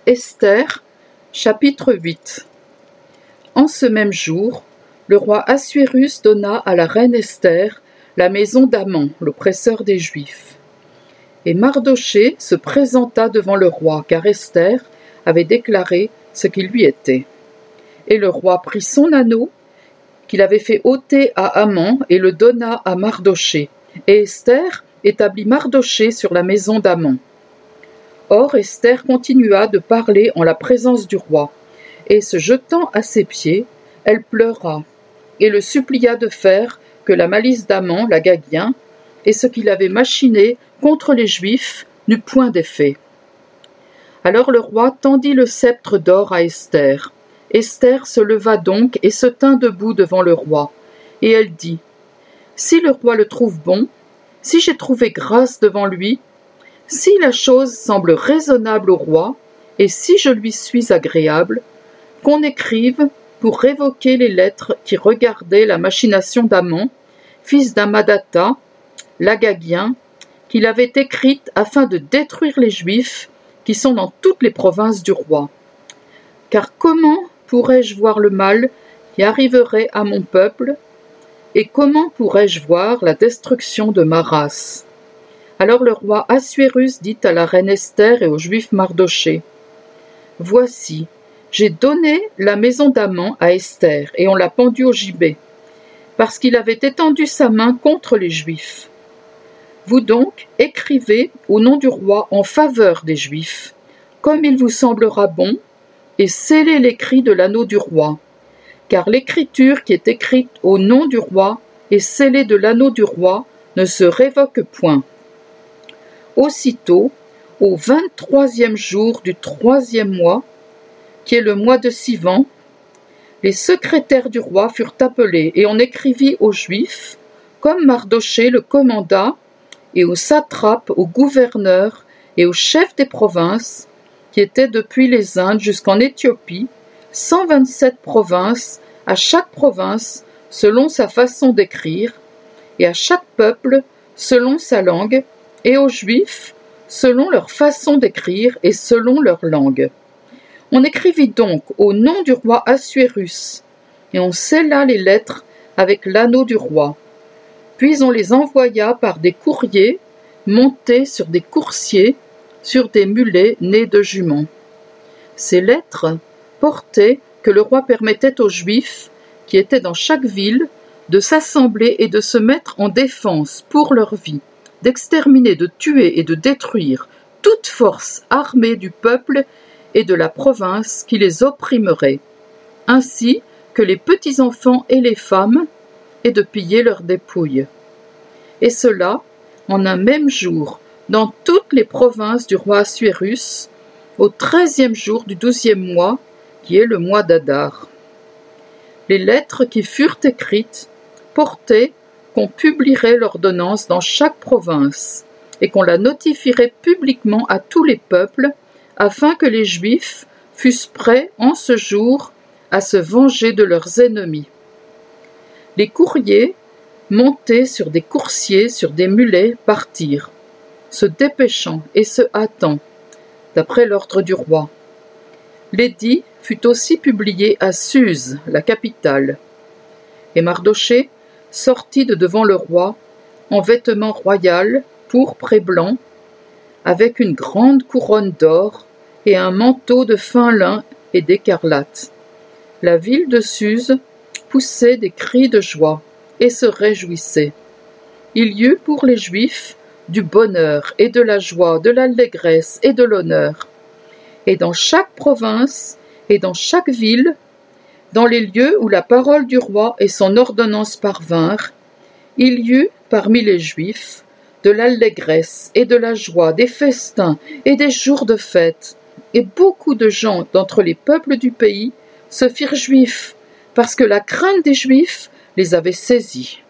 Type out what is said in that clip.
Esther, chapitre 8. En ce même jour, le roi Assuérus donna à la reine Esther la maison d'Aman, l'oppresseur des Juifs. Et Mardochée se présenta devant le roi, car Esther avait déclaré ce qui lui était. Et le roi prit son anneau, qu'il avait fait ôter à Aman, et le donna à Mardochée. Et Esther établit Mardochée sur la maison d'Aman. Or Esther continua de parler en la présence du roi, et se jetant à ses pieds, elle pleura, et le supplia de faire que la malice d'Aman, l'Agagien, et ce qu'il avait machiné contre les Juifs n'eût point d'effet. Alors le roi tendit le sceptre d'or à Esther. Esther se leva donc et se tint debout devant le roi, et elle dit : « Si le roi le trouve bon, si j'ai trouvé grâce devant lui, si la chose semble raisonnable au roi, et si je lui suis agréable, qu'on écrive pour révoquer les lettres qui regardaient la machination d'Aman, fils d'Amadatha, l'Agagien, qu'il avait écrite afin de détruire les Juifs qui sont dans toutes les provinces du roi. Car comment pourrais-je voir le mal qui arriverait à mon peuple, et comment pourrais-je voir la destruction de ma race ? Alors le roi Assuérus dit à la reine Esther et au juif Mardochée : « Voici, j'ai donné la maison d'Aman à Esther, et on l'a pendu au gibet, parce qu'il avait étendu sa main contre les Juifs. Vous donc écrivez au nom du roi en faveur des Juifs, comme il vous semblera bon, et scellez l'écrit de l'anneau du roi, car l'écriture qui est écrite au nom du roi et scellée de l'anneau du roi ne se révoque point. » Aussitôt, au 23e jour du 3e mois, qui est le mois de Sivan, les secrétaires du roi furent appelés, et on écrivit aux Juifs, comme Mardochée le commanda, et aux satrapes, aux gouverneurs et aux chefs des provinces, qui étaient depuis les Indes jusqu'en Éthiopie, 127 provinces, à chaque province selon sa façon d'écrire, et à chaque peuple selon sa langue, et aux Juifs selon leur façon d'écrire et selon leur langue. On écrivit donc au nom du roi Assuérus, et on scella les lettres avec l'anneau du roi. Puis on les envoya par des courriers montés sur des coursiers, sur des mulets nés de juments. Ces lettres portaient que le roi permettait aux Juifs, qui étaient dans chaque ville, de s'assembler et de se mettre en défense pour leur vie, d'exterminer, de tuer et de détruire toute force armée du peuple et de la province qui les opprimerait, ainsi que les petits-enfants et les femmes, et de piller leurs dépouilles. Et cela, en un même jour, dans toutes les provinces du roi Assuérus, au 13e jour du 12e mois, qui est le mois d'Adar. Les lettres qui furent écrites portaient qu'on publierait l'ordonnance dans chaque province, et qu'on la notifierait publiquement à tous les peuples, afin que les Juifs fussent prêts en ce jour à se venger de leurs ennemis. Les courriers, montés sur des coursiers, sur des mulets, partirent, se dépêchant et se hâtant, d'après l'ordre du roi. L'édit fut aussi publié à Suse, la capitale. Et Mardochée sortit de devant le roi, en vêtements royaux, pourpre et blanc, avec une grande couronne d'or et un manteau de fin lin et d'écarlate. La ville de Suse poussait des cris de joie et se réjouissait. Il y eut pour les Juifs du bonheur et de la joie, de l'allégresse et de l'honneur. Et dans chaque province et dans chaque ville, dans les lieux où la parole du roi et son ordonnance parvinrent, il y eut parmi les Juifs de l'allégresse et de la joie, des festins et des jours de fête, et beaucoup de gens d'entre les peuples du pays se firent juifs, parce que la crainte des Juifs les avait saisis.